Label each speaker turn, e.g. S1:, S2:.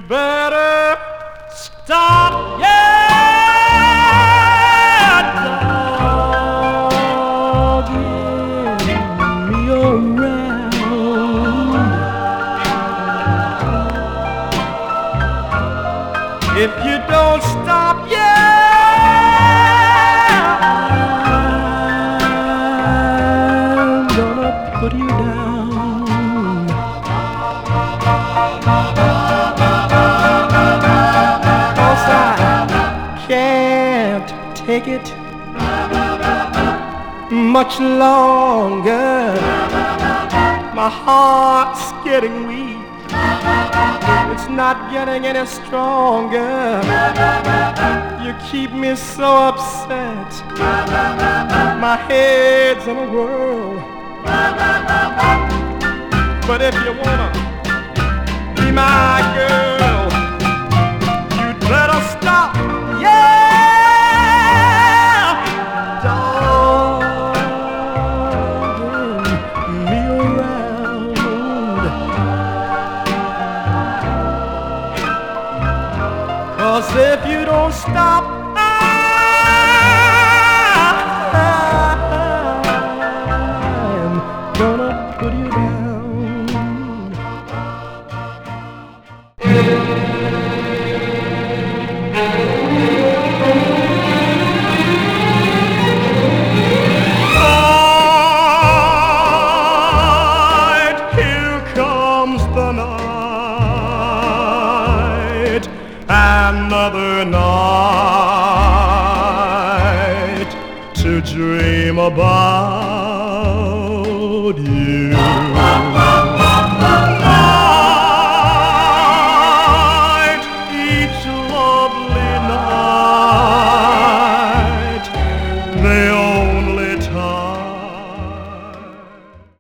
S1: better stop, yeah, dogging me around. If you don't stop, I'm gonna put you down. 'Cause I can't take it much longer. My heart's getting weak. It's not getting any stronger. You keep me so upset. My head's in a whirl. But if you wanna be my girl, you'd better stop, yeah, dogging me around. 'Cause if you don't stop, I'm gonna put you down. Night, here comes the night, another night to dream about.